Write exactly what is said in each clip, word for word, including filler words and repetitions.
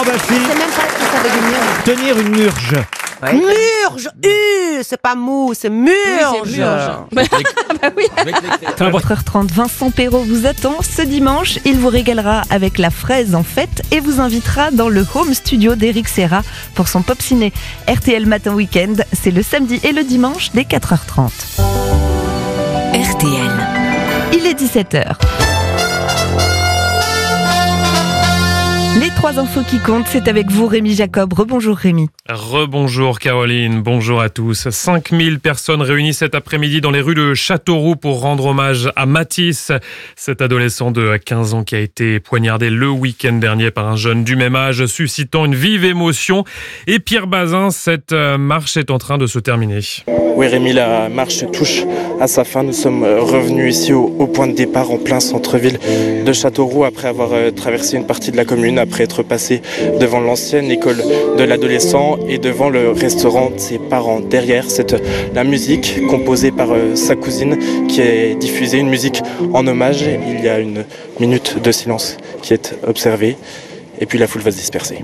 Baffy. Je sais même pas ce que ça veut dire. Tenir une murge. Ouais. Murge, U, c'est pas mou, c'est murge. Oui, c'est murge. Bah oui. À quatre heures trente, Vincent Perrault vous attend ce dimanche. Il vous régalera avec la fraise en fête et vous invitera dans le home studio d'Éric Serra pour son pop ciné. R T L Matin Week-end, c'est le samedi et le dimanche dès quatre heures trente. R T L. Il est dix-sept heures. Les trois infos qui comptent, c'est avec vous Rémi Jacob. Rebonjour Rémi. Rebonjour Caroline, bonjour à tous. cinq mille personnes réunies cet après-midi dans les rues de Châteauroux pour rendre hommage à Mathis, cet adolescent de quinze ans qui a été poignardé le week-end dernier par un jeune du même âge, suscitant une vive émotion. Et Pierre Bazin, cette marche est en train de se terminer. Oui Rémi, la marche touche à sa fin. Nous sommes revenus ici au, au point de départ en plein centre-ville de Châteauroux après avoir traversé une partie de la commune, après être passé devant l'ancienne école de l'adolescent et devant le restaurant de ses parents. Derrière, c'est la musique composée par sa cousine qui est diffusée, une musique en hommage. Il y a une minute de silence qui est observée et puis la foule va se disperser.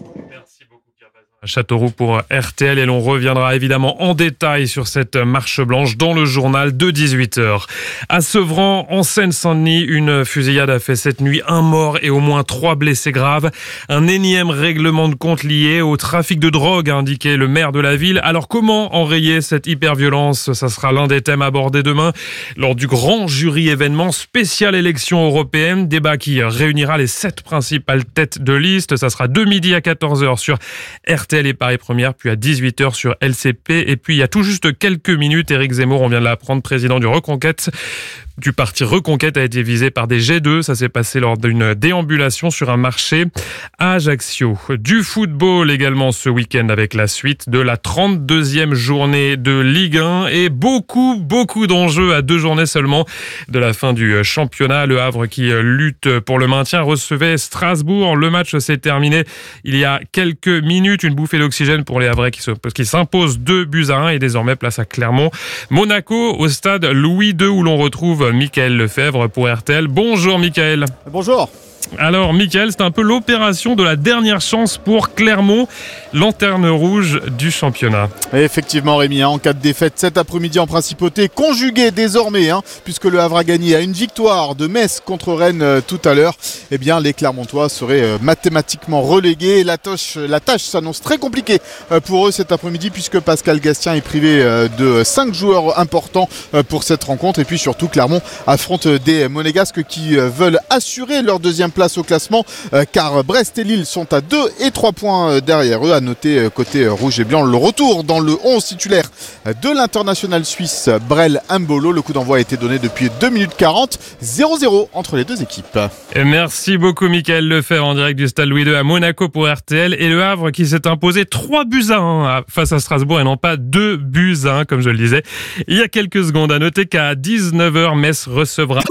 Châteauroux pour R T L et l'on reviendra évidemment en détail sur cette marche blanche dans le journal de dix-huit heures. À Sevran, en Seine-Saint-Denis, une fusillade a fait cette nuit un mort et au moins trois blessés graves. Un énième règlement de compte lié au trafic de drogue, a indiqué le maire de la ville. Alors comment enrayer cette hyperviolence ? Ça sera l'un des thèmes abordés demain lors du grand jury événement spécial élection européenne. Débat qui réunira les sept principales têtes de liste. Ça sera de midi à quatorze heures sur R T L et Paris Première, puis à dix-huit heures sur L C P. Et puis il y a tout juste quelques minutes, Éric Zemmour, on vient de l'apprendre, président du Reconquête, du parti Reconquête, a été visé par des jets d'œufs. Ça s'est passé lors d'une déambulation sur un marché à Ajaccio. Du football également ce week-end avec la suite de la trente-deuxième journée de Ligue un et beaucoup, beaucoup d'enjeux à deux journées seulement de la fin du championnat. Le Havre qui lutte pour le maintien recevait Strasbourg. Le match s'est terminé il y a quelques minutes. Une bouffée d'oxygène pour les Havrais qui, qui s'imposent deux buts à un et désormais place à Clermont. Monaco au stade Louis deux où l'on retrouve Mickaël Lefebvre pour R T L. Bonjour Mickaël. Bonjour. Alors Mickaël, c'est un peu l'opération de la dernière chance pour Clermont, lanterne rouge du championnat. Et effectivement Rémi, hein, en cas de défaite cet après-midi en principauté, conjugué désormais, hein, puisque le Havre a gagné à une victoire de Metz contre Rennes euh, tout à l'heure, eh bien les Clermontois seraient euh, mathématiquement relégués. La tâche, la tâche s'annonce très compliquée euh, pour eux cet après-midi, puisque Pascal Gastien est privé euh, de cinq joueurs importants euh, pour cette rencontre. Et puis surtout Clermont affronte des Monégasques qui euh, veulent assurer leur deuxième place au classement, euh, car Brest et Lille sont à deux et trois points euh, derrière eux. À noter euh, côté euh, rouge et blanc le retour dans le onze titulaire euh, de l'international suisse Brel Mbolo. Le coup d'envoi a été donné depuis deux minutes quarante, zéro zéro entre les deux équipes. Et merci beaucoup Mickaël Lefebvre en direct du stade Louis deux à Monaco pour R T L et le Havre qui s'est imposé trois buts à un face à Strasbourg et non pas deux buts à un comme je le disais il y a quelques secondes. À noter qu'à dix-neuf heures Metz recevra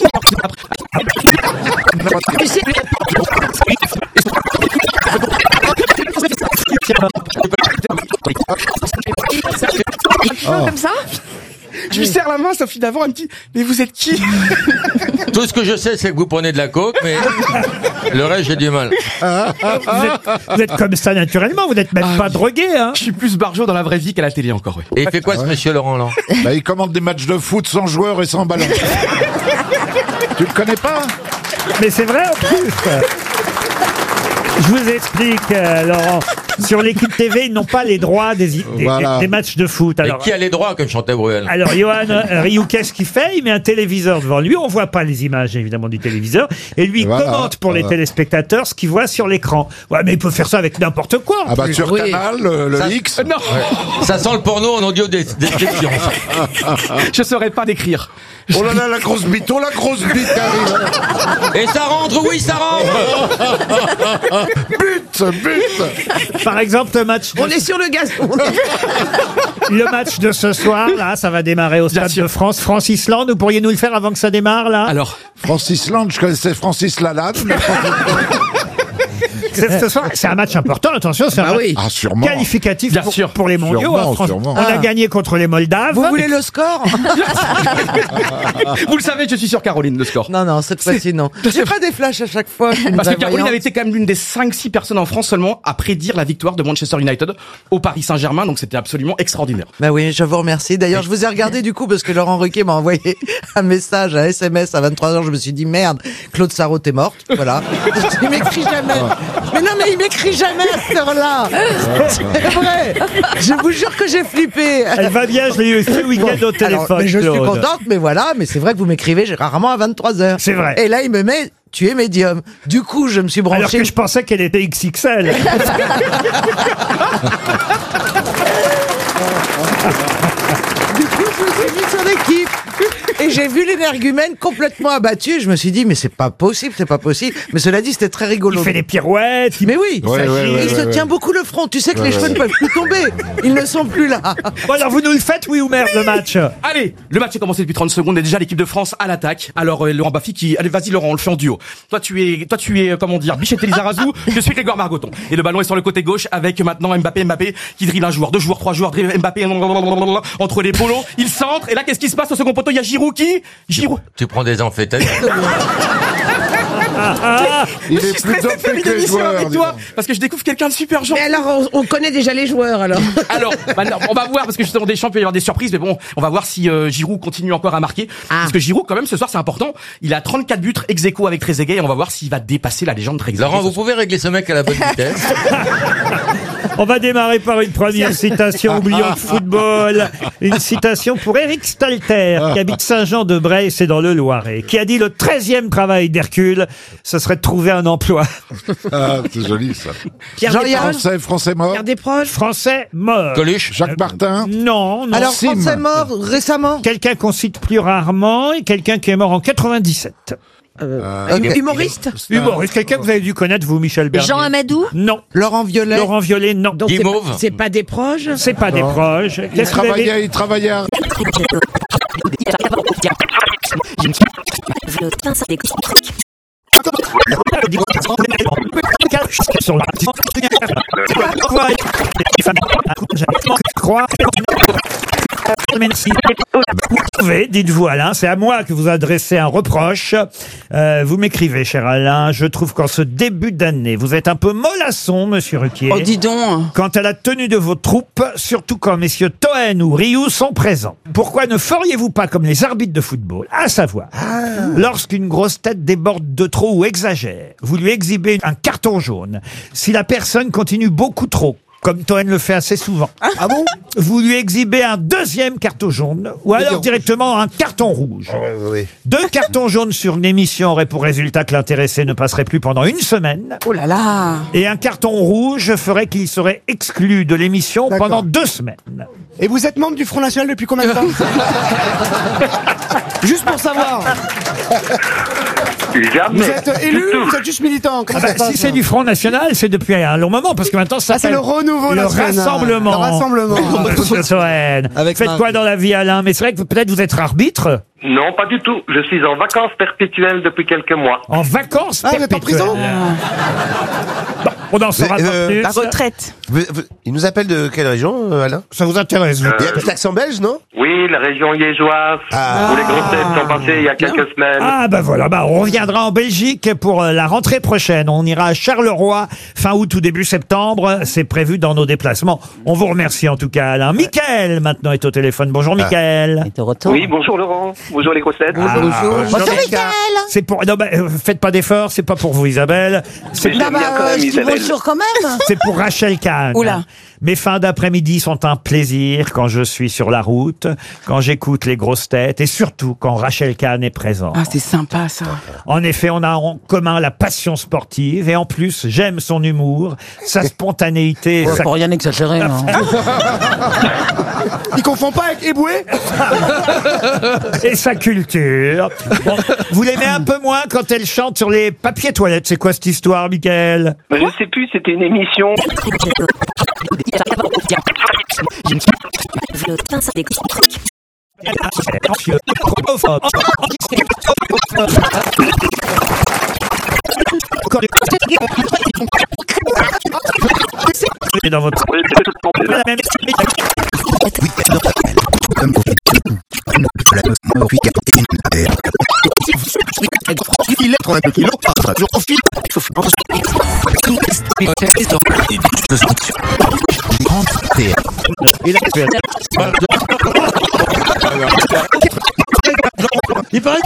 Oh. Comme ça je lui serre la main, Sophie Davant, elle me dit « Mais vous êtes qui ?» Tout ce que je sais, c'est que vous prenez de la coke, mais le reste, j'ai du mal. Vous êtes, vous êtes comme ça naturellement, vous n'êtes même ah, pas drogué. Hein. Je suis plus barjot dans la vraie vie qu'à la télé encore. Oui. Et il fait quoi, ce ouais. monsieur Laurent là bah, il commande des matchs de foot sans joueurs et sans ballon. Tu le connais pas? Mais c'est vrai en plus. Je vous explique, euh, Laurent. Sur l'équipe T V, ils n'ont pas les droits des, des, voilà. des, des matchs de foot. Alors, et qui a les droits, comme chantait Bruel? Alors, Johan Rioux, qu'est-ce qu'il fait? Il met un téléviseur devant lui. On voit pas les images, évidemment, du téléviseur. Et lui, il voilà. commente pour voilà. les téléspectateurs ce qu'il voit sur l'écran. Ouais, mais il peut faire ça avec n'importe quoi. Ah bah, sur oui. Canal, le, le ça, X. Euh, non. Ouais. Ça sent le porno en audio description. Je saurais pas décrire. Oh là là, la grosse bite, oh la grosse bite arrive. Et ça rentre, oui, ça rentre. But, but. Par exemple, le match. De... On est sur le gazon. Le match de ce soir, là, ça va démarrer au Stade de France. France-Islande, vous pourriez nous le faire avant que ça démarre, là? Alors. France-Islande, je connaissais Francis Lalanne. Mais... C'est, ce soir, c'est un match important, attention, c'est un Bah match oui. Ah, sûrement. qualificatif Bien pour, sûr. pour les mondiaux. Sûrement, hein, France. sûrement. On a Ah. gagné contre les Moldaves. Vous voulez le score? Vous le savez, je suis sur Caroline, le score. Non, non, cette fois-ci, non. J'ai pas des flashs à chaque fois. Parce que Caroline avait été quand même l'une des cinq six personnes en France seulement à prédire la victoire de Manchester United au Paris Saint-Germain, donc c'était absolument extraordinaire. Bah oui, je vous remercie. D'ailleurs, je vous ai regardé du coup parce que Laurent Ruquier m'a envoyé un message, un S M S à vingt-trois heures. Je me suis dit merde, Claude Sarraute est morte. Voilà. Il m'écrit jamais. Mais non, mais il m'écrit jamais à cette heure-là. C'est vrai. Je vous jure que j'ai flippé. Elle va bien, je l'ai eu ce week-end au téléphone. Alors, mais je suis Claude. contente, mais voilà. Mais c'est vrai que vous m'écrivez j'ai rarement à vingt-trois heures. C'est vrai. Et là, il me met. Tu es médium. Du coup, je me suis branché. Alors que je pensais qu'elle était X X L. Du coup, je me suis mis sur l'équipe. Et j'ai vu l'énergumène complètement abattu. Et je me suis dit, mais c'est pas possible, c'est pas possible. Mais cela dit, c'était très rigolo. Il fait des pirouettes. Il... Mais oui, il Ouais, s'agit- ouais, ouais, il se ouais, tient ouais. beaucoup le front. Tu sais que Ouais, les cheveux ouais. ne peuvent plus tomber. Ils ne sont plus là. Bon, alors vous nous le faites, oui ou merde, le match? Allez, le match est commencé depuis trente secondes et déjà l'équipe de France à l'attaque. Alors euh, Laurent Baffy qui, allez vas-y Laurent, on le fait en duo. Toi tu es, toi tu es, euh, comment dire, Bichette Lizarazu, je suis Grégoire Margoton. Et le ballon est sur le côté gauche avec maintenant Mbappé, Mbappé qui dribble un joueur, deux joueurs, trois joueurs, dribble Mbappé entre les polos. Il centre et là qu'est-ce qui se passe au second poteau? Il y a Giroud qui, Giroud. Tu prends des amphétamines. Il Je est suis plus stressé de dopé faire une que les émission joueurs. avec dis toi donc. parce que je découvre quelqu'un de super gentil. Mais alors, on, on connaît déjà les joueurs, alors. Alors, maintenant, on va voir parce que justement des champs, il peut y avoir des surprises, mais bon, on va voir si euh, Giroud continue encore à marquer. Ah. Parce que Giroud, quand même, ce soir, c'est important. Il a trente-quatre buts ex aequo avec Trezeguet et on va voir s'il va dépasser la légende Trezeguet. Laurent, vous pouvez régler ce mec à la bonne vitesse. On va démarrer par une première citation, oublions le football. Une citation pour Éric Stalter, qui habite Saint-Jean-de-Bray, c'est dans le Loiret, qui a dit le treizième travail d'Hercule, ce serait de trouver un emploi. Ah, c'est joli ça. Jean-Yann. Français, français mort. Pierre Desproges. Français mort. Coluche. Jacques Martin. Non, non. Alors, Sim. Français mort récemment. Quelqu'un qu'on cite plus rarement et quelqu'un qui est mort en quatre-vingt-dix-sept. Euh, humoriste. Humoriste, quelqu'un que vous avez dû connaître, vous, Michel Bernier. Jean Amadou. Non. Laurent Violet. Laurent Violet, non. Donc, c'est Guimauve. pas- c'est pas des proches. C'est pas des proches. Il Qu'est-ce que vous avez- travaillait, il travaillait à... Sur la- Croix. Merci. Vous pouvez, dites-vous Alain, c'est à moi que vous adressez un reproche. Euh, vous m'écrivez, cher Alain, je trouve qu'en ce début d'année, vous êtes un peu mollasson, monsieur Ruquier. Oh, dis donc. Quant à la tenue de vos troupes, surtout quand messieurs Toen ou Rioux sont présents. Pourquoi ne feriez-vous pas comme les arbitres de football, à savoir, lorsqu'une grosse tête déborde de trop ou exagère, vous lui exhibez un carton jaune. Si la personne continue beaucoup trop, comme Toen le fait assez souvent. Ah bon? Vous lui exhibez un deuxième carton jaune, ou alors directement un carton rouge. Deux cartons jaunes sur une émission auraient pour résultat que l'intéressé ne passerait plus pendant une semaine. Oh là là. Et un carton rouge ferait qu'il serait exclu de l'émission D'accord. pendant deux semaines. Et vous êtes membre du Front National depuis combien de temps? Juste pour savoir. Jamais. Vous êtes élu Du tout. ou vous êtes juste militant? Comment Ah bah, ça se passe? si c'est du Front National, c'est depuis un long moment, parce que maintenant ça Ah, c'est s'appelle le renouveau le national. rassemblement. Le rassemblement. Monsieur Toen. Avec Faites Marie. quoi dans la vie, Alain? Mais c'est vrai que vous- peut-être vous êtes arbitre Non, pas du tout. Je suis en vacances perpétuelles depuis quelques mois. en vacances. Ah, vous êtes en perpétuelles. prison? Bon, on en saura Mais, pas euh, plus. la Retraite. Vous- vous- il nous appelle de quelle région, euh, Alain? Ça vous intéresse, vous? Il y a peut-être l'accent belge, non? Oui, la région liégeoise, Ah. où les grosses têtes sont passées il y a quelques semaines. Ah bah voilà, bah on reviendra en Belgique pour euh, la rentrée prochaine. On ira à Charleroi fin août ou début septembre. C'est prévu dans nos déplacements. On vous remercie en tout cas, Alain. Mickaël maintenant est au téléphone. Bonjour Mickaël. Oui, bonjour Laurent. Bonjour les grosses têtes. Ah, bonjour, Mickaël. C'est pour. Non, bah, euh, faites pas d'efforts. C'est pas pour vous, Isabelle. C'est Mais j'aime bien quand euh, même, je dis Isabelle. bonjour quand même. c'est pour Rachel Kahn. Oula. Mes fins d'après-midi sont un plaisir quand je suis sur la route, quand j'écoute les grosses têtes et surtout quand Rachel Kahn est présente. Ah, c'est sympa ça. En effet, on a en commun la passion sportive et en plus, j'aime son humour, sa spontanéité, sa... Pour rien exagérer. hein. Il confond pas avec Eboué? et sa culture. Bon, vous l'aimez un peu moins quand elle chante sur les papiers toilettes. C'est quoi cette histoire, Mickaël? Bah, je sais plus, c'était une émission. dans votre... La même- Il paraît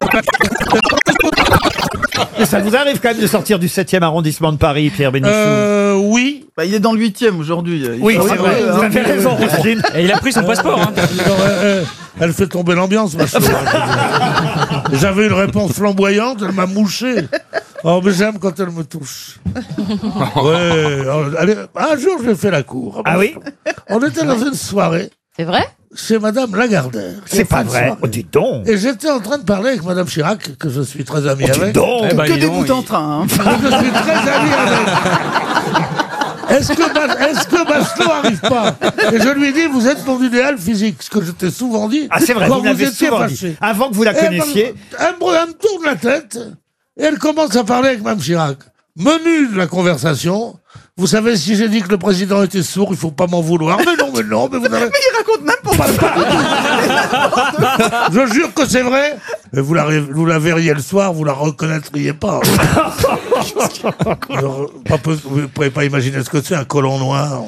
Mais ça vous arrive quand même de sortir du septième arrondissement de Paris, Pierre Bénichou? Euh, oui. Bah, il est dans le huitième aujourd'hui. Oui, Ah c'est ouais, vrai, ouais, vous hein. avez raison, Roselyne. Et il a pris son passeport. Hein. Non, euh, euh, elle fait tomber l'ambiance, ma chouette. J'avais une réponse flamboyante, elle m'a mouché. Oh, mais j'aime quand elle me touche. Ouais. alors, allez, un jour, j'ai fait la cour. Ah oui? On était dans une soirée. C'est vrai? Chez Madame Lagardère. C'est pas vrai. Oh, dis donc. Et j'étais en train de parler avec Madame Chirac, que je suis très ami Oh, dis avec. donc. Que, Eh ben, que dis des donc, bouts en il- train. Hein. Je suis très ami avec. Est-ce que, Bas- est-ce que Bachelot arrive pas? Et je lui dis, vous êtes mon idéal physique, ce que je t'ai souvent dit. Ah, c'est vrai, quand vous l'avez étiez souvent fâché. dit. Avant que vous la Et elle connaissiez. me- Elle me, elle me tourne la tête et elle commence à parler avec Mme Chirac. Menu de la conversation. Vous savez, si j'ai dit que le président était sourd, il faut pas m'en vouloir. Mais non, mais non, mais vous avez... Mais il raconte n'importe quoi. Je jure que c'est vrai. Mais vous la, vous la verriez le soir, vous la reconnaîtriez pas. Alors, pas peu- vous pouvez pas imaginer ce que c'est, un colon noir.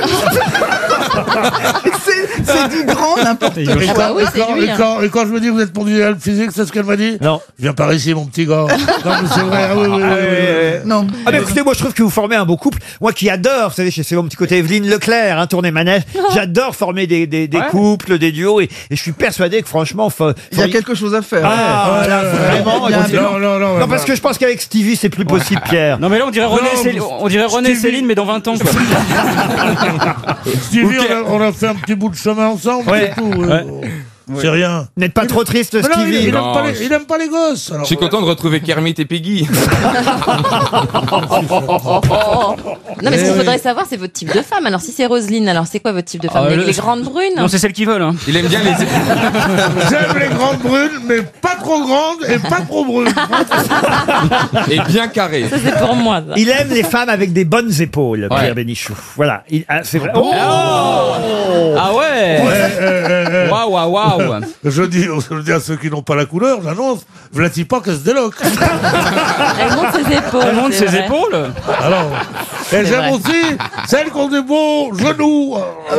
C'est c'est du grand n'importe Et quoi. quand, Ah bah oui, et c'est quand- lui, et hein. quand- et quand je me dis vous êtes mon idéal physique, c'est ce qu'elle m'a dit? Non. Viens par ici, mon petit gars. Non, mais c'est vrai. Ah oui, oui, oui, oui, oui. Non. Ah, mais écoutez, moi je trouve que vous formez un beau couple. Moi qui adore, vous savez, c'est mon petit côté Evelyne Leclerc, hein, tourner manège. J'adore former des, des, des Ouais. couples, des duos, et, et je suis persuadé que franchement, faut, Il y a faut- quelque chose à faire. Ah, Ouais, là, ouais, ouais. vraiment. Il y a un écoutez, Non, non, non. non, parce que je pense qu'avec Stevie, c'est plus possible, Pierre. Non mais là on dirait René, Non, et Céline, on dirait René et Stevie- Céline mais dans vingt ans quoi. Stevie, on a, on a fait un petit bout de chemin ensemble, Ouais. c'est tout. ouais. Ouais. C'est rien. Vous n'êtes pas trop triste, Mais non, il, Stevie? il aime Non, pas les, je- il aime pas les gosses. Alors, Je suis content de retrouver Kermit et Peggy. Non, mais ce Eh qu'il oui. faudrait savoir, c'est votre type de femme. Alors, si c'est Roselyne, alors c'est quoi votre type de femme? Ah, les, le- les grandes brunes? Non c'est celle qui vole. Hein. Il aime bien les. j'aime les grandes brunes, mais pas trop grandes et pas trop brunes. Et bien carré. Ça, c'est pour moi, ça. Il aime les femmes avec des bonnes épaules, Pierre Ouais. Bénichou. Voilà. Il- ah, c'est vrai. Oh Ah ouais. Ouais, euh, euh, euh, Waouh waouh waouh. je, dis, je dis à ceux qui n'ont pas la couleur, j'annonce, vlati pas que se déloque. Elle monte ses épaules. Elle monte c'est ses vrai. épaules. Alors, et C'est j'aime vrai. aussi celles qui ont des beaux genoux.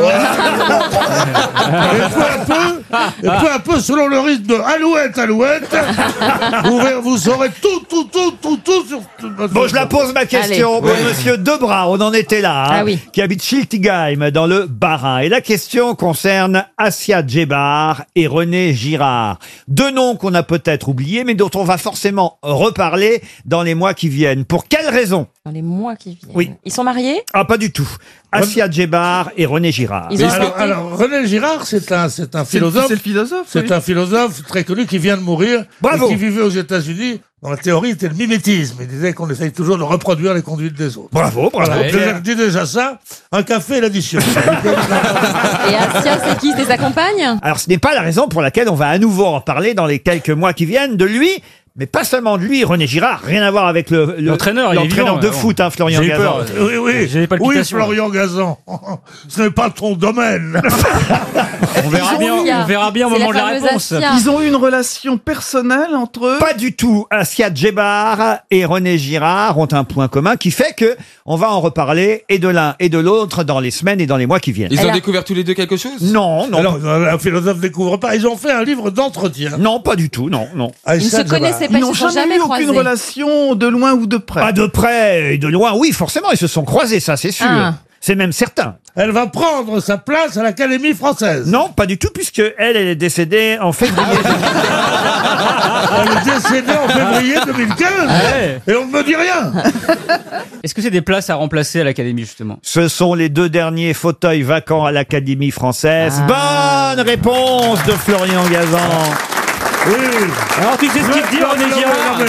Et peu à peu, et peu à peu, selon le rythme de alouette, alouette, vous, verrez- vous saurez tout, tout, tout, tout, tout sur... Bon, je la pose ma question. Allez. Bon, monsieur Debras, on en était là, hein, Ah oui. qui habite Schiltigheim, dans le Bas-Rhin. Et la question concerne Assia Djebar et René Girard. Deux noms qu'on a peut-être oubliés, mais dont on va forcément reparler dans les mois qui viennent. Pour quelle raison? Dans les mois qui viennent. Oui. Ils sont mariés? Ah, pas du tout. Assia Djebar et René Girard. Ils ont Alors, arrêté. alors, René Girard, c'est un, c'est un C'est le- philosophe. c'est le philosophe. C'est oui. un philosophe très connu qui vient de mourir Bravo. et qui vivait aux États-Unis. Dans la théorie, c'était le mimétisme. Il disait qu'on essaye toujours de reproduire les conduites des autres. Bravo, bravo. Voilà, déjà, je dis déjà ça. Un café et l'addition. Et Assia, c'est qui? C'est sa compagne? Alors, ce n'est pas la raison pour laquelle on va à nouveau en parler dans les quelques mois qui viennent de lui. Mais pas seulement de lui, René Girard, rien à voir avec le, le- L'entraîneur, il est l'entraîneur vivant, de ouais, foot, hein, Florian J'ai eu Gazan. peur. oui, oui. J'ai des Oui, palpitations. Florian Gazan. Ce n'est pas ton domaine. On verra bien, on verra bien au C'est la moment de la fameuse réponse. Assia. Ils ont eu une relation personnelle entre eux. Pas du tout. Assia Djebar et René Girard ont un point commun qui fait que on va en reparler et de l'un et de l'autre dans les semaines et dans les mois qui viennent. Ils Elle ont a- découvert tous les deux quelque chose? Non, non. Alors, un philosophe découvre pas. Ils ont fait un livre d'entretien. Non, pas du tout, non, non. Ils ne se Assia Djebar. connaissaient pas, Ils ils n'ont se sont jamais, jamais eu croisés. aucune relation de loin ou de près. Pas de près et de loin, oui, forcément, ils se sont croisés, ça c'est sûr. Ah. C'est même certain. Elle va prendre sa place à l'Académie française. Non, pas du tout, puisque elle, elle est décédée en février. Elle est décédée en février deux mille quinze. Ouais. Et on ne me dit rien. Est-ce que c'est des places à remplacer à l'académie justement? Ce sont les deux derniers fauteuils vacants à l'Académie française. Ah. Bonne réponse de Florian Gazan. Oui. Alors tu sais ce qu'il dit Non, René non, Girard? non, mais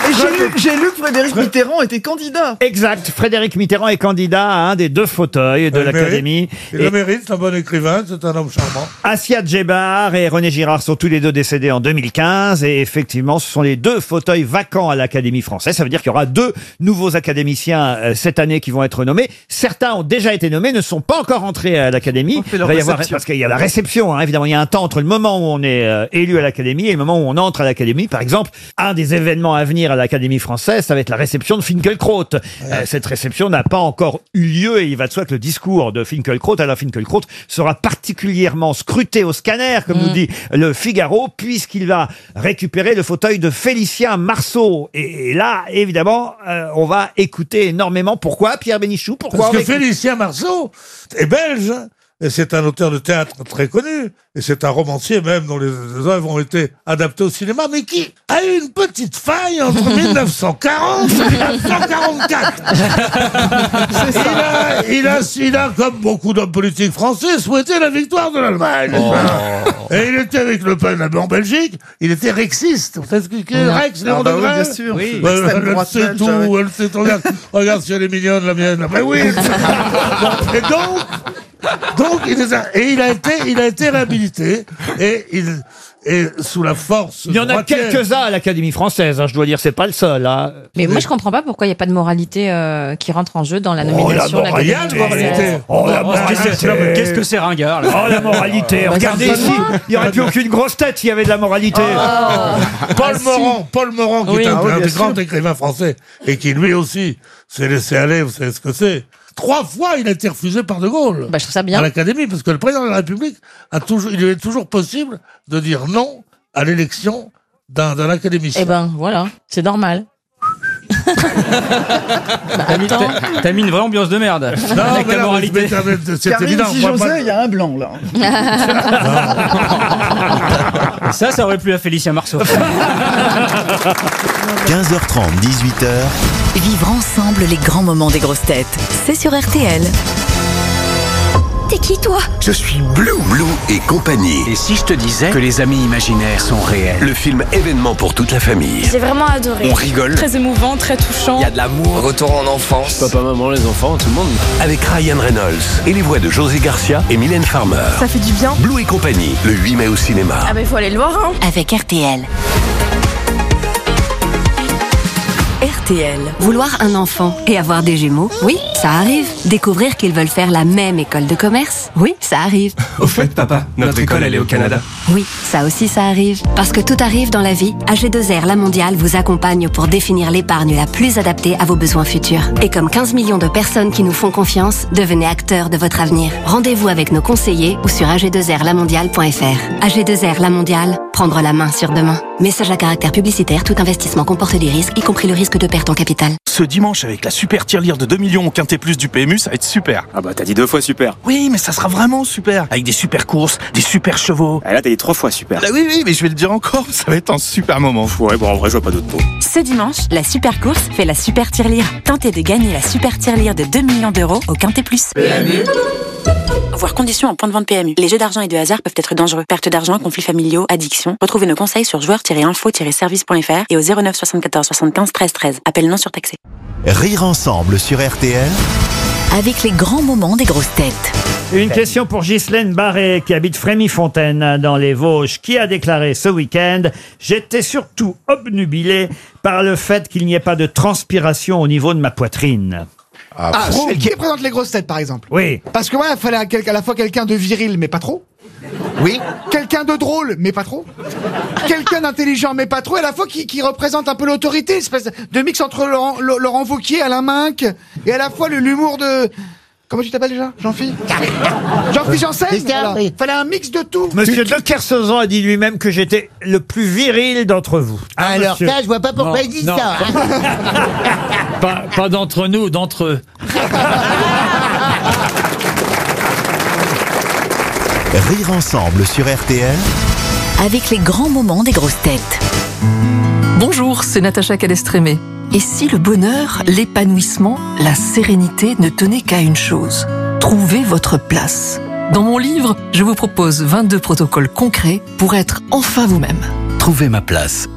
Et j'ai lu, j'ai lu que Frédéric Mitterrand était candidat. Exact. Frédéric Mitterrand est candidat à un des deux fauteuils de Il l'Académie. mérite. Il le mérite, c'est un bon écrivain, c'est un homme charmant. Assia Djebar et René Girard sont tous les deux décédés en deux mille quinze et effectivement, ce sont les deux fauteuils vacants à l'Académie française. Ça veut dire qu'il y aura deux nouveaux académiciens euh, cette année qui vont être nommés. Certains ont déjà été nommés, ne sont pas encore entrés à l'Académie. Il leur va y avoir, réception. parce qu'il y a la réception, hein, évidemment. Il y a un temps entre le moment où on est euh, élu à l'Académie et le moment où on entre à l'Académie. Par exemple, un des événements à venir à l'Académie française, ça va être la réception de Finkielkraut. Euh, cette réception n'a pas encore eu lieu et il va de soi que le discours de Finkielkraut, Alain Finkielkraut, sera particulièrement scruté au scanner, comme nous dit le Figaro, puisqu'il va récupérer le fauteuil de Félicien Marceau. Et, et là, évidemment, euh, on va écouter énormément. Pourquoi, Pierre Bénichou? Pourquoi Parce on que écoute- Félicien Marceau est belge, hein, et c'est un auteur de théâtre très connu, et c'est un romancier même dont les, les œuvres ont été adaptées au cinéma, mais qui a eu une petite faille entre mille neuf cent quarante et mille neuf cent quarante-quatre. il, a, il, a, il a, comme beaucoup d'hommes politiques français, souhaité la victoire de l'Allemagne. Oh. Et il était avec Le Pen en Belgique, il était rexiste. Vous savez ce qu'est Non. Rex, Léon Ah bah de oui, Grève? bien sûr. Oui. Ouais, Extrême elle droite sait belge, tout, ouais. elle sait tout. Regarde, regarde si elle est mignonne, la mienne. Mais oui. Bon, et donc, donc il les a, et il a été, il a été réhabilité et il et sous la force. Il y en a droitière- quelques-uns à l'Académie française, hein, je dois dire, c'est pas le seul. Hein. Mais moi, je comprends pas pourquoi il n'y a pas de moralité euh, qui rentre en jeu dans la Oh, la nomination de l'Académie moralité. française. Oh, la moralité. Qu'est-ce que c'est ringard là Oh, la moralité. Bah, Regardez ça ici, il n'y aurait plus aucune grosse tête s'il y avait de la moralité. Paul Ah, si. Morand, Paul Morand, qui Oui. est un, Ah oui, un bien des sûr. grands écrivains français et qui lui aussi s'est laissé aller, vous savez ce que c'est. Trois fois, il a été refusé par De Gaulle. Bah, je trouve ça À bien. l'Académie, parce que le président de la République a toujours, il lui est toujours possible de dire non à l'élection d'un, d'un académicien. Eh ben, voilà, c'est normal. Bah, T'as mis, attends. t'as- t'as mis une vraie ambiance de merde. Non, Avec mais ta là, moralité. mais- mais- mais c'est Carmine, évident. si Moi, moi- José, il y a un blanc là. Ça, ça aurait plu à Félicien Marceau. quinze heures trente, dix-huit heures. Vivre ensemble les grands moments des grosses têtes. C'est sur R T L. T'es qui toi? Je suis Blue. Blue et compagnie. Et si je te disais que les amis imaginaires sont réels? Le film événement pour toute la famille. J'ai vraiment adoré. On rigole. Très émouvant, très touchant. Il y a de l'amour. Retour en enfance. Papa, maman, les enfants, tout le monde. Avec Ryan Reynolds et les voix de José Garcia et Mylène Farmer. Ça fait du bien. Blue et compagnie, le huit mai au cinéma. Ah mais faut aller le voir hein. Avec R T L. R T L. Vouloir un enfant et avoir des jumeaux, oui, ça arrive. Découvrir qu'ils veulent faire la même école de commerce, oui, ça arrive. Au fait, papa, notre, école, elle est au Canada. Oui, ça aussi ça arrive. Parce que tout arrive dans la vie, A G deux R La Mondiale vous accompagne pour définir l'épargne la plus adaptée à vos besoins futurs. Et comme quinze millions de personnes qui nous font confiance, devenez acteurs de votre avenir. Rendez-vous avec nos conseillers ou sur a g deux r la mondiale point f r. A G deux R La Mondiale, prendre la main sur demain. Message à caractère publicitaire, tout investissement comporte des risques, y compris le risque de perte en capital. Ce dimanche, avec la super tirelire de deux millions au Quintet Plus du P M U, ça va être super. Ah bah t'as dit deux fois super. Oui, mais ça sera vraiment super. Avec des super courses, des super chevaux. Ah, là t'as dit trois fois super. Ah oui, oui, mais je vais le dire encore, ça va être un super moment. Ouais bon en vrai je vois pas d'autres mots. Ce dimanche, la super course fait la super tirelire. Tentez de gagner la super tirelire de deux millions d'euros au Quintet Plus. P M U. Voir conditions en point de vente P M U. Les jeux d'argent et de hasard peuvent être dangereux. Perte d'argent, conflits familiaux, addiction. Retrouvez nos conseils sur joueurs tiret info tiret service point f r et au zéro neuf soixante-quatorze soixante-quinze treize treize. Appel non surtaxé. Rire ensemble sur R T L. Avec les grands moments des grosses têtes. Une question pour Ghislaine Barré, qui habite Frémy-Fontaine, dans les Vosges, qui a déclaré ce week-end « J'étais surtout obnubilé par le fait qu'il n'y ait pas de transpiration au niveau de ma poitrine. » Ah, celle qui représente les grosses têtes, par exemple. Oui. Parce que ouais, il fallait à, quel- à la fois quelqu'un de viril, mais pas trop. Oui. Quelqu'un de drôle, mais pas trop. Quelqu'un d'intelligent, mais pas trop. Et à la fois qui, qui représente un peu l'autorité, une espèce de mix entre Laurent, Laurent Wauquiez, Alain Minck, et à la fois le- l'humour de... Comment tu t'appelles déjà, Jean-Philippe Jean-Philippe Janssen. Voilà. Fallait un mix de tout. Monsieur de Kersauzon a dit lui-même que j'étais le plus viril d'entre vous. Ah, Alors monsieur. ça, je vois pas pourquoi Non, il dit non. ça. Pas, pas d'entre nous, d'entre eux. Rire ensemble sur R T L. Avec les grands moments des grosses têtes. Bonjour, c'est Natacha Calestrémé. Et si le bonheur, l'épanouissement, la sérénité ne tenaient qu'à une chose, trouver votre place. Dans mon livre, je vous propose vingt-deux protocoles concrets pour être enfin vous-même. Trouvez ma place.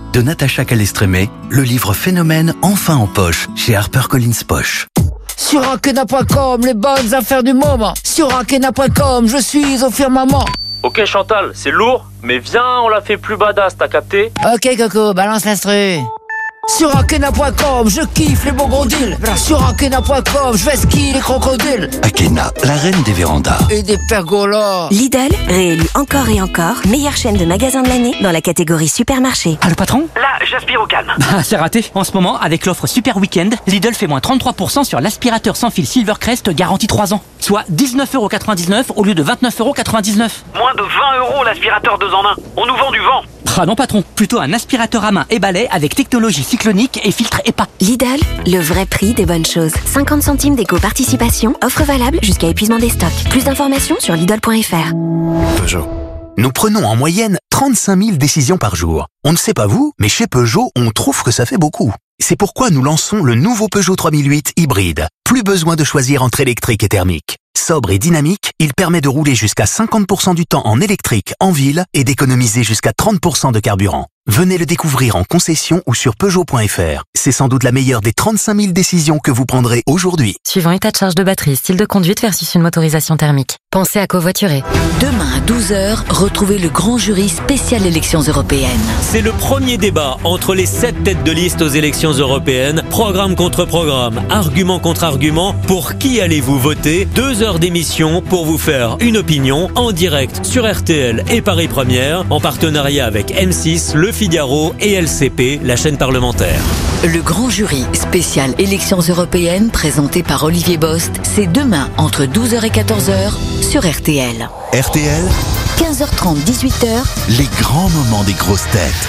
de Natacha Calestrémé, le livre Phénomène enfin en poche chez HarperCollins Poche. Sur Ankena point com, les bonnes affaires du moment. Sur Ankena point com, je suis au firmament. Ok Chantal, c'est lourd, mais viens, on la fait plus badass, t'as capté? Ok Coco, balance l'instru. Sur Ankena point com, je kiffe les bons gros deals. Sur Ankena point com, je vais skier les crocodiles. Akena, la reine des vérandas. Et des pergolas. Lidl, réélu encore et encore, meilleure chaîne de magasins de l'année dans la catégorie supermarché. Ah, le patron? Là, j'aspire au calme. Ah, c'est raté. En ce moment, avec l'offre Super Weekend, Lidl fait moins trente-trois pour cent sur l'aspirateur sans fil Silvercrest garantie trois ans. Soit dix-neuf euros quatre-vingt-dix-neuf au lieu de vingt-neuf euros quatre-vingt-dix-neuf. Moins de vingt euros l'aspirateur deux en un. On nous vend du vent. Ah non patron, plutôt un aspirateur à main et balai avec technologie cyclonique et filtre E P A. Lidl, le vrai prix des bonnes choses. cinquante centimes d'éco-participation, offre valable jusqu'à épuisement des stocks. Plus d'informations sur Lidl point F R. Peugeot. Nous prenons en moyenne trente-cinq mille décisions par jour. On ne sait pas vous, mais chez Peugeot, on trouve que ça fait beaucoup. C'est pourquoi nous lançons le nouveau Peugeot trois mille huit hybride. Plus besoin de choisir entre électrique et thermique. Sobre et dynamique, il permet de rouler jusqu'à cinquante pour cent du temps en électrique en ville et d'économiser jusqu'à trente pour cent de carburant. Venez le découvrir en concession ou sur Peugeot point F R. C'est sans doute la meilleure des trente-cinq mille décisions que vous prendrez aujourd'hui. Suivant état de charge de batterie, style de conduite versus une motorisation thermique. Pensez à covoiturer. Demain à douze heures, retrouvez le grand jury spécial élections européennes. C'est le premier débat entre les sept têtes de liste aux élections européennes. Programme contre programme, argument contre argument. Pour qui allez-vous voter? Deux heures d'émission pour vous faire une opinion en direct sur R T L et Paris Première, en partenariat avec M six, Le Figaro et L C P, la chaîne parlementaire. Le grand jury spécial élections européennes présenté par Olivier Bost, c'est demain entre douze heures et quatorze heures sur R T L. R T L, quinze heures trente, dix-huit heures. les grands moments des grosses têtes.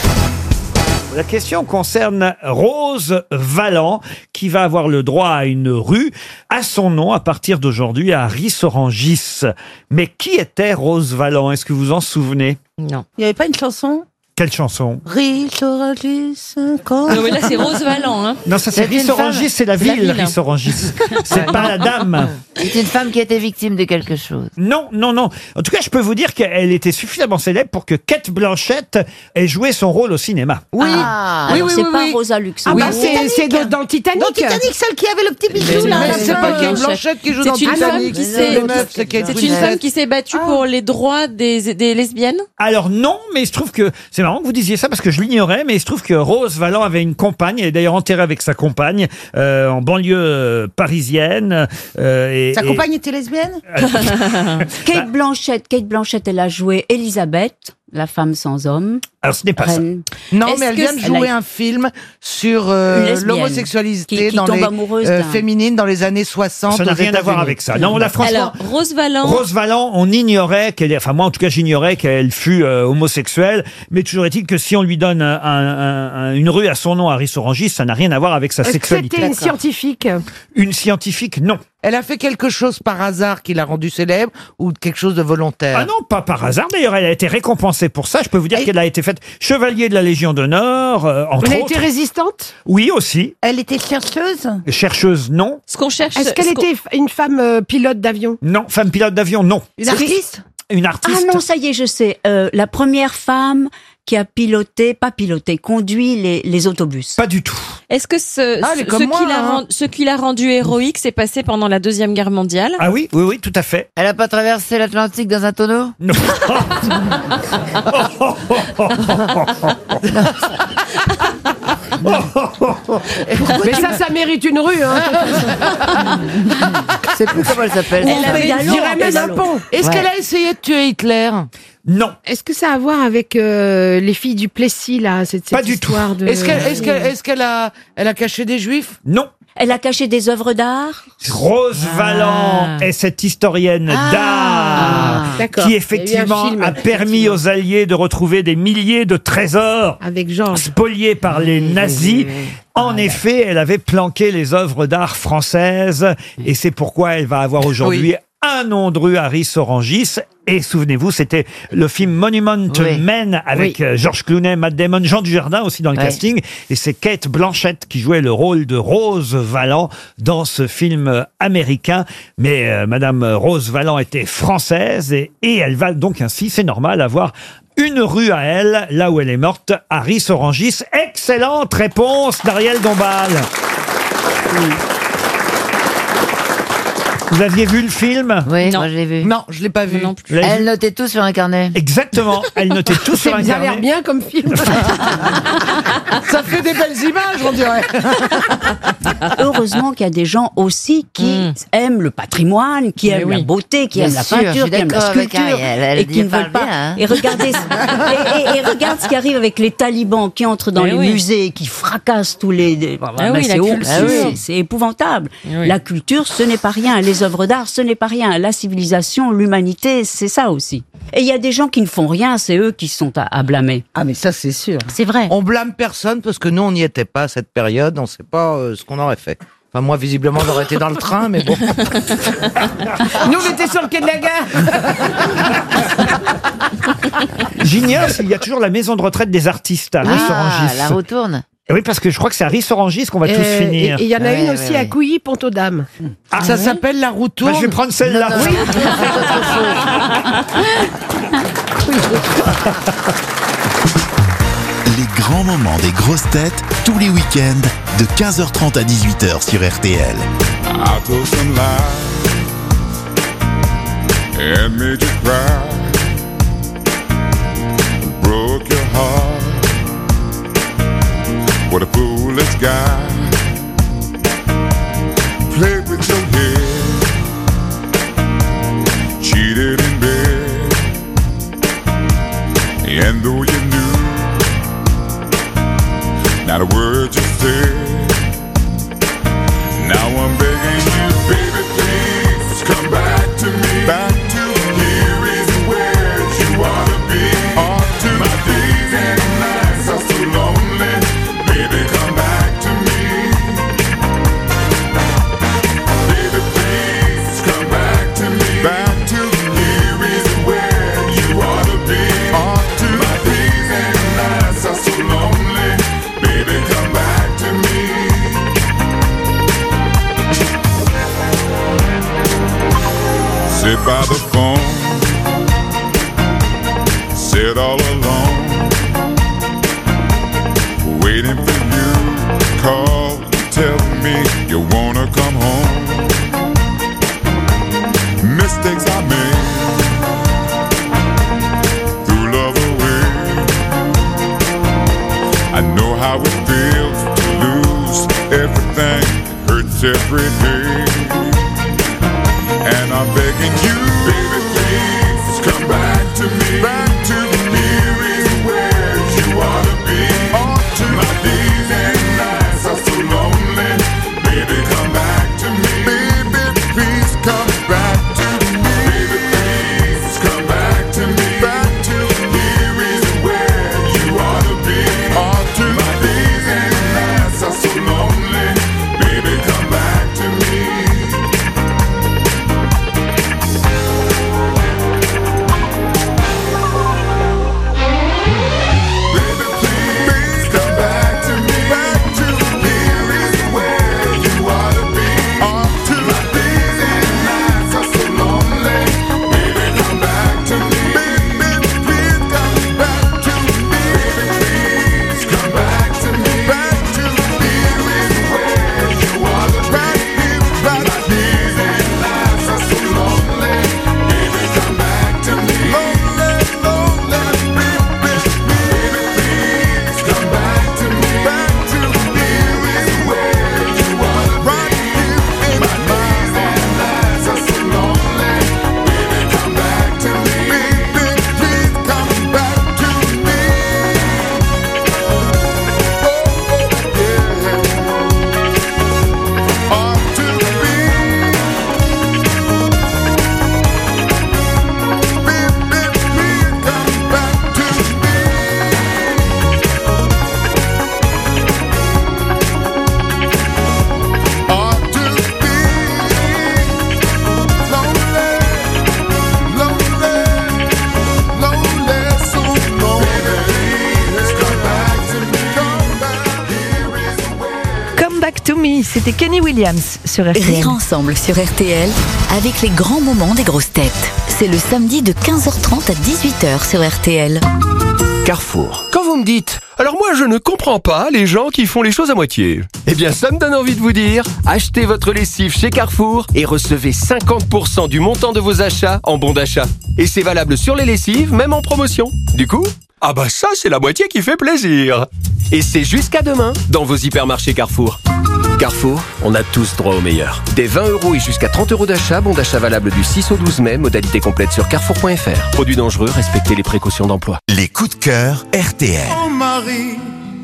La question concerne Rose Valland, qui va avoir le droit à une rue à son nom à partir d'aujourd'hui à Ris-Orangis. Mais qui était Rose Valland? Est-ce que vous en souvenez? Non. Il n'y avait pas une chanson? Quelle chanson? Ris-Orangis, quand... Non, mais là, c'est Rose Valland. Hein. Non, ça c'est C'était une Ris-Orangis, femme. c'est la C'est la ville, ville, hein. Ris-Orangis. C'est pas la dame. C'est une femme qui était victime de quelque chose. Non, non, non. En tout cas, je peux vous dire qu'elle était suffisamment célèbre pour que Cate Blanchett ait joué son rôle au cinéma. Oui, Ah, oui, alors oui, c'est oui, pas oui. Rosa Ah Luxembourg. bah c'est c'est dans, dans le Titanic. Dans le Titanic, celle qui avait le petit bisou là. Mais c'est pas Kate Blanchett qui joue C'est dans une femme Titanic. qui s'est, Les meufs, c'est Kate c'est une Winslet. femme qui s'est battue pour les droits des, des lesbiennes. Alors non, mais il se trouve que c'est marrant que vous disiez ça parce que je l'ignorais, mais il se trouve que Rose Valland avait une compagne. Elle est d'ailleurs enterrée avec sa compagne euh, en banlieue euh, parisienne. euh, et, Sa et- compagne était lesbienne? Kate Blanchett, Kate Blanchett, elle a joué Elisabeth, la femme sans homme. Alors ce n'est pas Reine. Non, Est-ce mais elle que vient de c'est- jouer elle a- un film sur Une euh, lesbienne l'homosexualité qui- qui dans tombe les amoureuse euh, d'un- féminines dans les années soixante. Ça n'a aux rien à voir États-Unis. avec ça. Non, là, franchement. Alors, Rose Valland. Rose Valland, on ignorait qu'elle, enfin moi en tout cas j'ignorais qu'elle fût euh, homosexuelle, mais toujours est-il que si on lui donne un- un- un- une rue à son nom à Ris-Orangis, ça n'a rien à voir avec sa Est-ce que sexualité. c'était une D'accord. scientifique? Une scientifique, non. Elle a fait quelque chose par hasard qui l'a rendue célèbre ou quelque chose de volontaire? Ah non, pas par hasard. D'ailleurs, elle a été récompensée pour ça. Je peux vous dire qu'elle a été faite chevalier de la Légion d'honneur, euh, entre Elle a autres. été résistante? Oui, aussi. Elle était chercheuse? Chercheuse, non. Ce qu'on cherche. Est-ce qu'elle ce qu'on- était une femme euh, pilote d'avion? Non. Femme pilote d'avion, non. Une artiste? Une artiste. Ah non, ça y est, je sais. Euh, la première femme qui a piloté, pas piloté, conduit les, les autobus. Pas du tout. Est-ce que ce, Ah, elle est ce, comme ce moi, qui l'a hein. rend- ce qui l'a rendu héroïque s'est passé pendant la Deuxième Guerre mondiale? Ah oui, oui, oui, tout à fait. Elle a pas traversé l'Atlantique dans un tonneau? Non. Mais ça, ça mérite une rue, hein. Je sais plus comment elle s'appelle. Elle avait Galop, je dirais même un Galop. pont. Est-ce Ouais. qu'elle a essayé de tuer Hitler? Non. Est-ce que ça a à voir avec euh, les filles du Plessis, là, cette, cette Pas du tout. histoire de... Est-ce qu'elle est-ce qu'elle- est-ce qu'elle a, elle a caché des juifs? Non. Elle a caché des œuvres d'art? Rose Valland est cette historienne Ah. d'art D'accord. qui Il y a eu effectivement un film, a permis effectivement. aux Alliés de retrouver des milliers de trésors Avec Georges. spoliés par les nazis. En effet, elle avait planqué les œuvres d'art françaises et c'est pourquoi elle va avoir aujourd'hui un nom de rue à Ris-Orangis. Et souvenez-vous, c'était le film Monument Oui. Men avec Oui. euh, Georges Clooney, Matt Damon, Jean Dujardin aussi dans le Ouais. casting. Et c'est Kate Blanchett qui jouait le rôle de Rose Valland dans ce film euh, américain. Mais euh, Madame Rose Valland était française et, et elle va donc ainsi, c'est normal, avoir une rue à elle, là où elle est morte, à Ris-Orangis. Excellente réponse d'Ariel Dombal. Vous aviez vu le film? Oui, moi je l'ai vu. Non, je l'ai pas vu. Non plus. L'avez Elle vu notait tout sur un carnet. Exactement, elle notait tout sur un Ça a l'air carnet. bien comme film. Ça fait des belles images, on dirait. Heureusement qu'il y a des gens aussi qui aiment le patrimoine, qui aiment oui. la beauté, qui Bien aiment la sûr, je peinture, suis qui aiment la d'accord avec sculpture, Ariel, elle et dit- qui ne parle veulent pas. bien, hein. Et regardez, et, et- et regarde ce qui arrive avec les talibans qui entrent dans Eh les oui. musées, qui fracassent tous les. les- Ah ben, oui, c'est la hor- culture. c'est- c'est épouvantable. Oui. La culture, ce n'est pas rien. Les œuvres d'art, ce n'est pas rien. La civilisation, l'humanité, c'est ça aussi. Et il y a des gens qui ne font rien, c'est eux qui sont à, à blâmer. Ah mais ça c'est sûr. C'est vrai. On blâme personne parce que nous on n'y était pas à cette période, on ne sait pas euh, ce qu'on aurait fait. Enfin moi visiblement j'aurais été dans le train mais bon. Nous, on était sur le quai de la gare. J'ignore s'il y a toujours la maison de retraite des artistes à Ah, Ris-Orangis. la roue tourne. Oui, parce que je crois que c'est à Ris-Orangis qu'on va tous Euh, finir. Et il y en a Ah une ouais, aussi ouais, à ouais. Couilly, Pont-aux-Dames. Ah, Ça s'appelle la roue Bah, tourne. je vais prendre celle-là. Non, non, Oui. c'est autre Les grands moments des grosses têtes, tous les week-ends, de quinze heures trente à dix-huit heures sur R T L. I told some lies and made you cry, broke your heart. What a foolish guy. Played with your head, cheated in bed, and though you knew not a word you said, now I'm begging you, baby, please come back to me. Back to here is where you ought to be. Ought to my days and nights are so lonely. Baby, come back to me. Baby, please come back to me. Back to here is where you ought to be. Ought to my days and nights are so lonely. Baby, come back to me. Sit by the phone, sit all alone, waiting for you. Call, tell me you wanna come home. Mistakes I made, threw love away. I know how it feels to lose everything, hurts every day. And I'm begging you, baby, please come back to me. Back to here is where you ought to be. Ought to my days and nights are so lonely. Baby, come back to me. Baby, please come back to me. Baby, please come back to me. Back to here is where you ought to be. Ought to my days and nights are so lonely. Baby, come back to me. c'était Kenny Williams sur R T L. Rire ensemble sur R T L avec les grands moments des grosses têtes. C'est le samedi de quinze heures trente à dix-huit heures sur R T L. Carrefour. Quand vous me dites « Alors moi je ne comprends pas les gens qui font les choses à moitié », eh bien ça me donne envie de vous dire « Achetez votre lessive chez Carrefour et recevez cinquante pour cent du montant de vos achats en bon d'achat. Et c'est valable sur les lessives, même en promotion. Du coup, ah bah ça c'est la moitié qui fait plaisir. Et c'est jusqu'à demain dans vos hypermarchés Carrefour. Carrefour, on a tous droit au meilleur. Des vingt euros et jusqu'à trente euros d'achat, bon d'achat valable du six au douze mai, modalité complète sur carrefour point f r. Produits dangereux, respectez les précautions d'emploi. Les coups de cœur R T L. Oh Marie,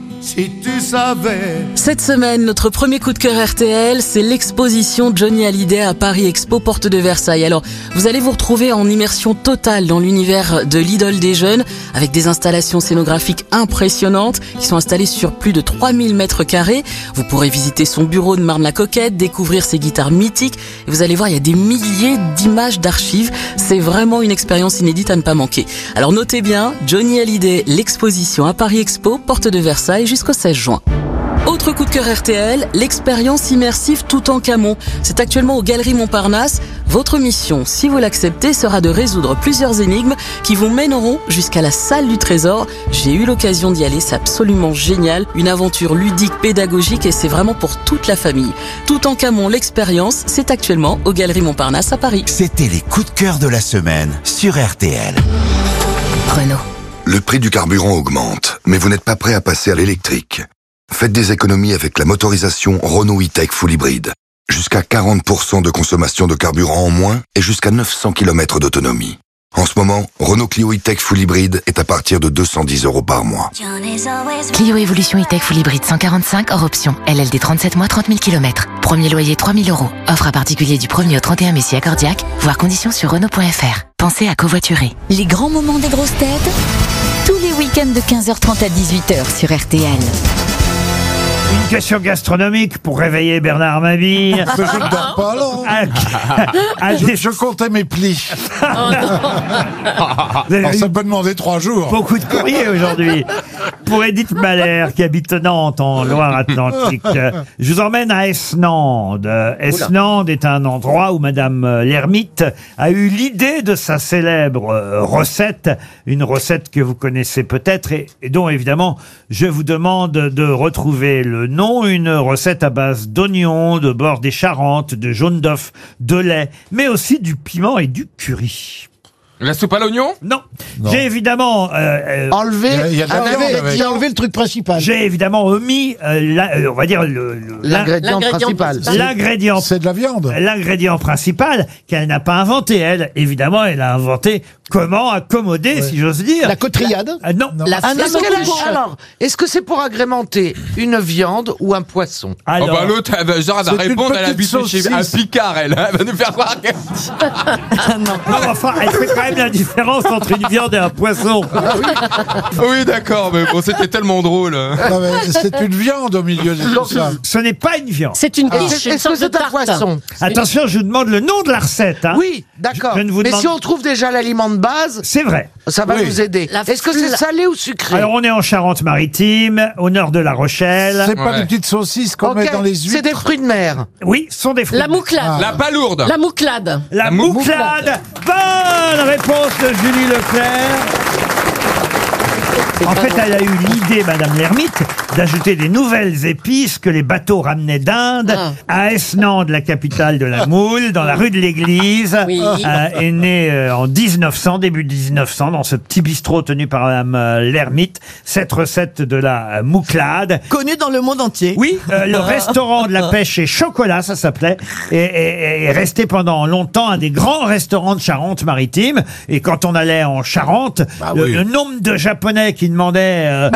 si tu savais. Cette semaine, notre premier coup de cœur R T L, c'est l'exposition Johnny Hallyday à Paris Expo, porte de Versailles. Alors, vous allez vous retrouver en immersion totale dans l'univers de l'idole des jeunes, avec des installations scénographiques impressionnantes, qui sont installées sur plus de trois mille mètres carrés. Vous pourrez visiter son bureau de Marne-la-Coquette, découvrir ses guitares mythiques, et vous allez voir, il y a des milliers d'images d'archives. C'est vraiment une expérience inédite à ne pas manquer. Alors notez bien, Johnny Hallyday, l'exposition à Paris Expo, porte de Versailles, jusqu'au seize juin. Autre coup de cœur R T L, l'expérience immersive Toutankhamon. C'est actuellement aux Galeries Montparnasse. Votre mission, si vous l'acceptez, sera de résoudre plusieurs énigmes qui vous mèneront jusqu'à la salle du trésor. J'ai eu l'occasion d'y aller, c'est absolument génial. Une aventure ludique, pédagogique et c'est vraiment pour toute la famille. Toutankhamon, l'expérience, c'est actuellement aux Galeries Montparnasse à Paris. C'était les coups de cœur de la semaine sur R T L. Renault. Le prix du carburant augmente, mais vous n'êtes pas prêt à passer à l'électrique. Faites des économies avec la motorisation Renault E-Tech Full Hybrid. Jusqu'à quarante pour cent de consommation de carburant en moins et jusqu'à neuf cents kilomètres d'autonomie. En ce moment, Renault Clio E-Tech Full Hybrid est à partir de deux cent dix euros par mois. Clio Evolution E-Tech Full Hybrid cent quarante-cinq hors option. L L D trente-sept mois, trente mille kilomètres. Premier loyer trois mille euros. Offre à particulier du premier au trente et un mai si accordiaque. Voir conditions sur Renault point f r. Pensez à covoiturer. Les grands moments des grosses têtes, tous les week-ends de quinze heures trente à dix-huit heures sur R T L. Une question gastronomique pour réveiller Bernard Mabille. Mais je ne dors pas alors. je, je comptais mes plis. Alors, ça peut demander trois jours. Beaucoup de courriers aujourd'hui. Pour Edith Mahler, qui habite Nantes, en Loire-Atlantique. Je vous emmène à Esnande. Esnande est un endroit où Madame l'ermite a eu l'idée de sa célèbre recette. Une recette que vous connaissez peut-être et, et dont, évidemment, je vous demande de retrouver le nom. Une recette à base d'oignons, de bord des Charentes, de jaune d'œuf, de lait, mais aussi du piment et du curry. La soupe à l'oignon? Non. non. J'ai évidemment euh, enlevé, il y a, il y a enlevé, il a enlevé le truc principal. J'ai évidemment omis, euh, la, euh, on va dire le, le l'ingrédient principal. L'ingrédient. C'est de la viande. L'ingrédient principal qu'elle n'a pas inventé. Elle, évidemment, elle a inventé comment accommoder, ouais. si j'ose dire. La cotriade. La, euh, non. non. La est-ce, que alors, est-ce que c'est pour agrémenter une viande ou un poisson? Alors, oh bah l'autre, elle va, genre, elle va répondre, elle a habité chez un Picard, elle, elle va nous faire croire que... non. non, enfin, elle fait quand même la différence entre une viande et un poisson. Ah oui, oui d'accord, mais bon, c'était tellement drôle. Non, mais c'est une viande au milieu de tout ça. Ce n'est pas une viande. C'est une quiche. Ah. Est-ce que c'est un poisson? Attention, je vous demande le nom de la recette. Hein. Oui, d'accord. Mais demande... si on trouve déjà l'aliment de base, c'est vrai. Ça va oui. nous aider. La Est-ce que c'est salé ou sucré? Alors, on est en Charente-Maritime, au nord de La Rochelle. C'est pas ouais. des petites saucisses qu'on okay. met dans les huîtres. C'est des fruits de mer. Oui, ce sont des fruits La de mer. mouclade. Ah. La palourde. La mouclade. La, La mouclade. mouclade. Bonne réponse de Julie Leclerc. En fait, elle a eu l'idée, Madame l'ermite, d'ajouter des nouvelles épices que les bateaux ramenaient d'Inde. Ah. À Esnande, la capitale de la moule, dans la rue de l'église, oui. euh, est née euh, en dix-neuf cents, début dix-neuf cents, dans ce petit bistrot tenu par Madame euh, l'ermite, cette recette de la euh, mouclade. Connue dans le monde entier. Oui, euh, le restaurant de la pêche et chocolat, ça s'appelait, et est, est resté pendant longtemps un des grands restaurants de Charente-Maritime. Et quand on allait en Charente, bah, le, oui. le nombre de Japonais qui demandaient euh,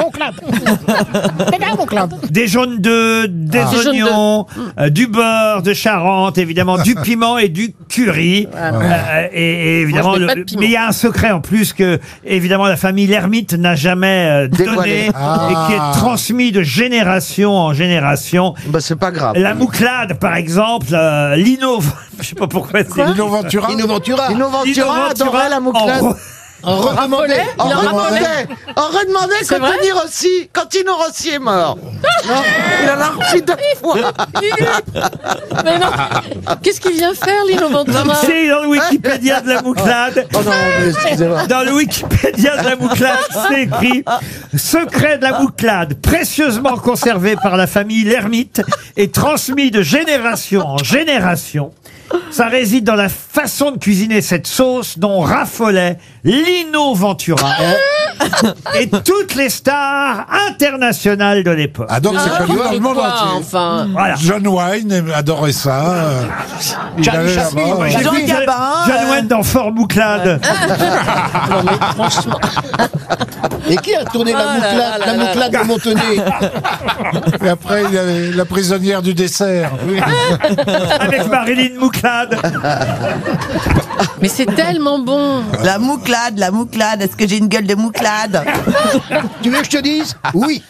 des jaunes d'œufs, des ah. oignons, euh, du beurre de Charente, évidemment du piment et du curry. Ah. Euh, et, et évidemment, le, mais il y a un secret en plus que évidemment la famille l'ermite n'a jamais euh, donné ah. et qui est transmis de génération en génération. Bah c'est pas grave. La mouclade, par exemple, euh, Lino, je sais pas pourquoi c'est Lino Ventura. Lino Ventura. Lino Ventura adorait la mouclade. On redemandait, on Il en redemandait, raffolait. on redemandait C'est quand vrai Tony Rossi, quand Tino Rossi est mort. Non, il en a reçu deux fois. Mais non, qu'est-ce qu'il vient faire, Lino Ventura? C'est dans le Wikipédia de la Mouclade. Oh non, mais excusez-moi. Dans le Wikipédia de la Mouclade, c'est écrit « Secret de la Mouclade, précieusement conservé par la famille L'Ermite et transmis de génération en génération. Ça réside dans la façon de cuisiner cette sauce dont raffolait Lino Ventura et toutes les stars internationales de l'époque. Ah donc c'est connu dans le monde Quoi, entier. enfin. Voilà. John Wayne adorait ça. euh, Il Jean- allait Jasmine, là-bas. j'ai euh, vu John- John Wayne dans Fort Mouclade. Non, mais franchement. Et qui a tourné Oh la là mouclade, là là la là mouclade de Montenay? Et après, il y avait la prisonnière du dessert. Avec Marilyn Mouclade. Mais c'est tellement bon. La mouclade, la mouclade, est-ce que j'ai une gueule de mouclade? Tu veux que je te dise? Oui.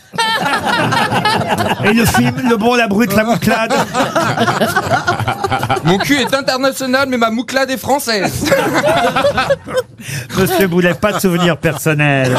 Et le film Le Bon, la Brute, la Mouclade. Mon cul est international, mais ma mouclade est française. Monsieur Boulet, pas de souvenirs personnels.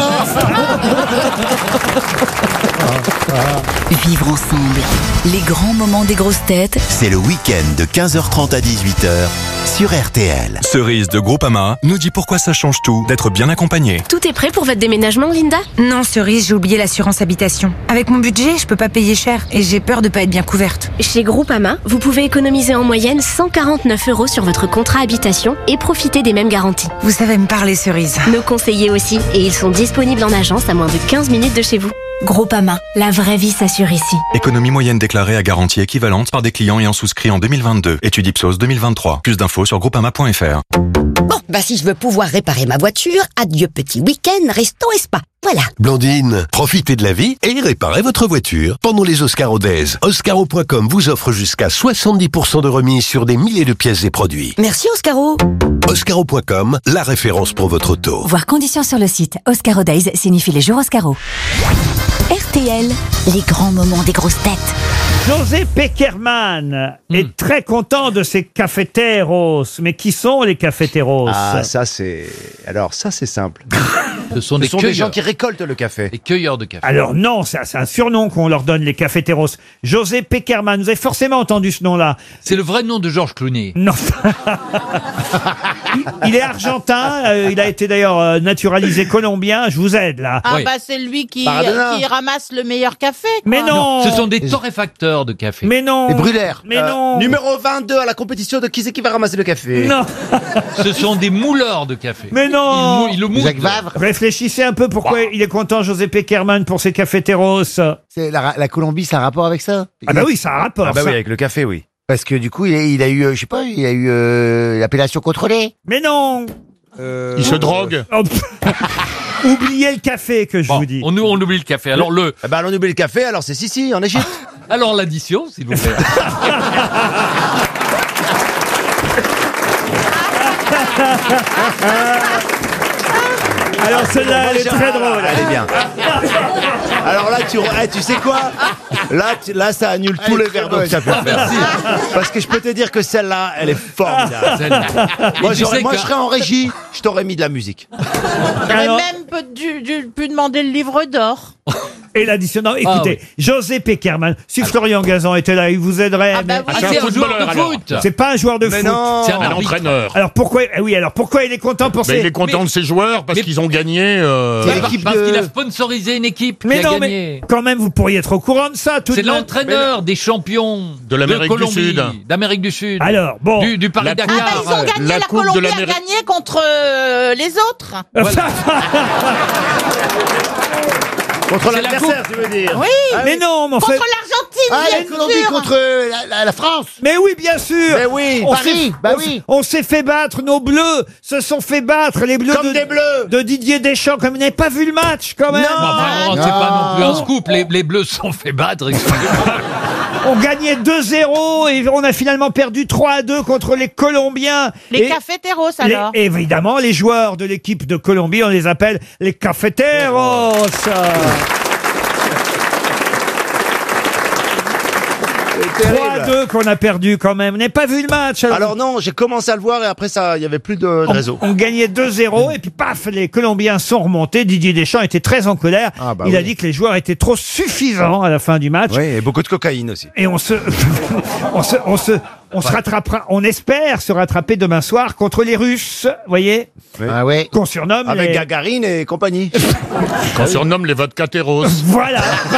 Vivre ensemble. Les grands moments des grosses têtes. C'est le week-end de quinze heures trente à dix-huit heures sur R T L. Cerise de Groupama nous dit pourquoi ça change tout d'être bien accompagné. Tout est prêt pour votre déménagement, Linda? Non, Cerise, j'ai oublié l'assurance habitation. Avec mon budget, je peux pas payer cher et j'ai peur de pas être bien couverte. Chez Groupama, vous pouvez économiser en moyenne cent quarante-neuf euros sur votre contrat habitation et profiter des mêmes garanties. Vous savez me parler, Cerise. Nos conseillers aussi, et ils sont disponibles en agence à moins de quinze minutes de chez vous. Groupama, la vraie vie s'assure ici. Économie moyenne déclarée à garantie équivalente par des clients ayant souscrit en deux mille vingt-deux. Étude Ipsos deux mille vingt-trois. Plus d'infos sur groupama point f r. Bon, bah si je veux pouvoir réparer ma voiture, adieu petit week-end, resto et spa. Voilà. Blandine, profitez de la vie et réparez votre voiture pendant les Oscaro Days. Oscaro point com vous offre jusqu'à soixante-dix pour cent de remise sur des milliers de pièces et produits. Merci Oscaro. Oscaro point com, la référence pour votre auto. Voir conditions sur le site. Oscaro Days signifie les jours Oscaro. R T L, les grands moments des grosses têtes. José Pekerman est très content de ses cafeteros. Mais qui sont les cafeteros? Ah, ça c'est... Alors ça c'est simple. Ce sont, Ce des, sont des cueilleurs. gens qui récoltent le café. Des cueilleurs de café. Alors non, c'est c'est un surnom qu'on leur donne, les cafeteros. José Pekerman, vous avez forcément entendu ce nom-là. C'est le vrai nom de Georges Clooney. Non. Il est argentin, euh, il a été d'ailleurs euh, naturalisé colombien, je vous aide là. Ah bah c'est lui qui, Maradona. qui ramasse le meilleur café. quoi. Mais non. Ce sont des torréfacteurs de café. Mais non. Les brûleurs. Mais Euh, non. Numéro vingt-deux à la compétition de qui c'est qui va ramasser le café. Non. Ce sont des mouleurs de café. Mais non. Ils, mou- ils le moulent. Jacques Vabre. Réfléchissez un peu pourquoi il est content, José Pekerman, pour ses cafeteros. C'est la, la Colombie, ça a un rapport avec ça? Ah bah oui, ça a un rapport. Ah bah ça. oui, avec le café, oui. Parce que du coup, il a, il a eu, euh, je sais pas, il a eu euh, l'appellation contrôlée. Mais non. Euh, Il se drogue. Oh, pff. Oubliez le café que je Bon, vous dis. on, on oublie le café. Alors le. Eh ben, on oublie le café, alors c'est Sissi, en Égypte. Alors l'addition, s'il vous plaît. Alors celle-là, elle est très drôle. Elle est bien. Alors là, tu, eh, tu sais quoi? Là, tu- là, ça annule tous les verbes que tu as pu faire. Parce que je peux te dire que celle-là, elle est formidable. Celle-là. Moi, Et tu j'aurais- sais moi que- Ah, je serais en régie, je t'aurais mis de la musique. J'aurais Alors- même peut- dû, dû- pu demander le livre d'or. Et l'additionnant, écoutez, Ah José Pekerman, si Florian Gazan était là, il vous aiderait. Ah bah mais- oui. Ah, c'est un joueur de foot. C'est pas un joueur de Mais foot. non. C'est un Ah, Ah, bah arbitre. entraîneur. Alors pourquoi eh oui, alors pourquoi il est content pour Bah, Mais ses il est content mais- de ses joueurs parce mais- qu'ils ont gagné. euh, C'est Parce- l'équipe Parce de- qu'il a sponsorisé une équipe Mais qui non, a mais gagné. quand même, vous pourriez être au courant de ça. Tout C'est de même. l'entraîneur des champions De l'Amérique du Colombie, Sud. d'Amérique du Sud. Alors bon. Du, du Ah bah Paris-Dakar. ils ont gagné, la la, Coupe de Colombie a l'Amérique. gagné contre euh, les autres. Contre C'est la l'adversaire, tu veux dire? Oui. mais non, mais en Contre fait. l'Argentine, Ah, bien la Colombie sûr. contre la, la- la France. Mais oui, bien sûr. Mais oui, on Paris, s'est- bah on oui. s'est- On s'est fait battre, nos bleus se sont fait battre, les bleus Comme de, des bleus. de Didier Deschamps, comme vous n'avez pas vu le match quand même. Non. Bon, enfin, Ah, c'est pas non plus un scoop. Les, les Bleus se sont fait battre. excusez-moi. On gagnait deux zéro et on a finalement perdu trois à deux contre les Colombiens. Les Et cafeteros les- alors. évidemment, les joueurs de l'équipe de Colombie, on les appelle les cafeteros. trois à deux qu'on a perdu quand même. Vous n'avez pas vu le match alors, Alors non, j'ai commencé à le voir et après ça, il y avait plus de, de on, réseau. on gagnait deux zéro et puis paf, les Colombiens sont remontés. Didier Deschamps était très en colère. Ah bah Il a oui. dit que les joueurs étaient trop suffisants à la fin du match. Oui, et beaucoup de cocaïne aussi. Et on se, on se, on se, on se rattrapera, on espère se rattraper demain soir contre les Russes, voyez, Ah ouais. qu'on surnomme Avec les... Gagarine et compagnie. Qu'on surnomme les vodka terros. Voilà.